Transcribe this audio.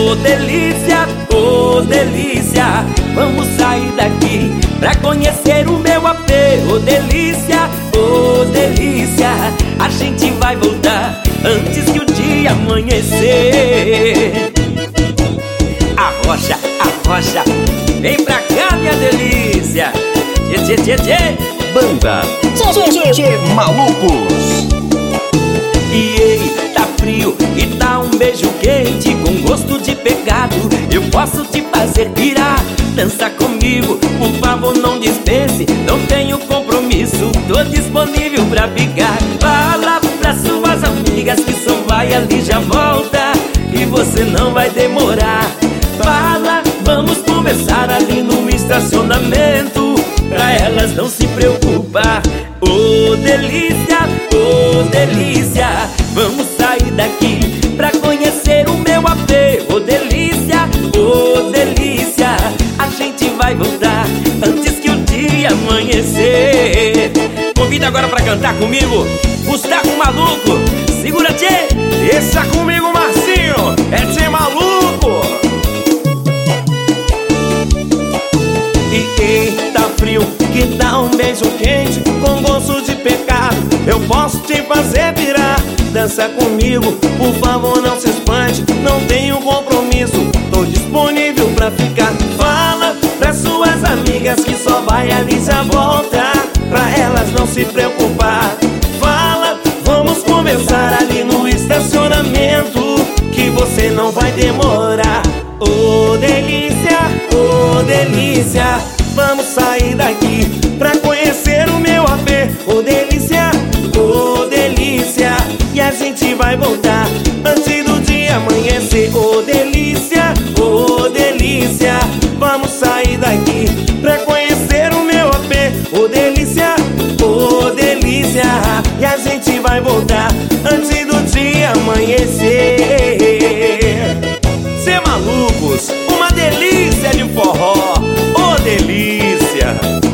delícia, ô delícia, vamos sair daqui pra conhecer o meu AP. Ô delícia, ô delícia, a gente vai voltar antes que o dia amanhecer. Arrocha, vem pra cá, minha delícia. Tchê, tchê, tchê, tchê. Banda Tchê Malucos. E ei, tá frio e tá um beijo quente com gosto de pecado. Eu posso te fazer pirar. Dança comigo, por favor não dispense. Não tenho compromisso, tô disponível pra ficar. Fala pra suas amigas que só vai ali já volta, e você não vai demorar. Fala, vamos conversar ali no estacionamento, pra elas não se preocupar. Ô delícia, vamos sair daqui pra conhecer o meu AP. Ô delícia, a gente vai voltar antes que o dia amanhecer. Convido agora pra cantar comigo Gustavo Maluco. Segura, tchê! Deixa comigo, Marcinho, é Tchê Maluco. E tá frio, que dá um beijo quente com gosto de pecado. Eu posso te fazer virar. Dança comigo, por favor não se espante. Não tenho compromisso, tô disponível pra ficar. Fala pra suas amigas que só vai ali já volta, pra elas não se preocupar. Fala, vamos conversar ali no estacionamento, que você não vai demorar. Ô delícia, vamos sair daqui pra conhecer o meu AP. Ô delícia, e a gente vai voltar antes do dia amanhecer. Ô delícia, vamos sair daqui pra conhecer o meu AP. Ô delícia, e a gente vai voltar antes do dia amanhecer. Tchê Malucos, uma delícia de forró. Ô delícia.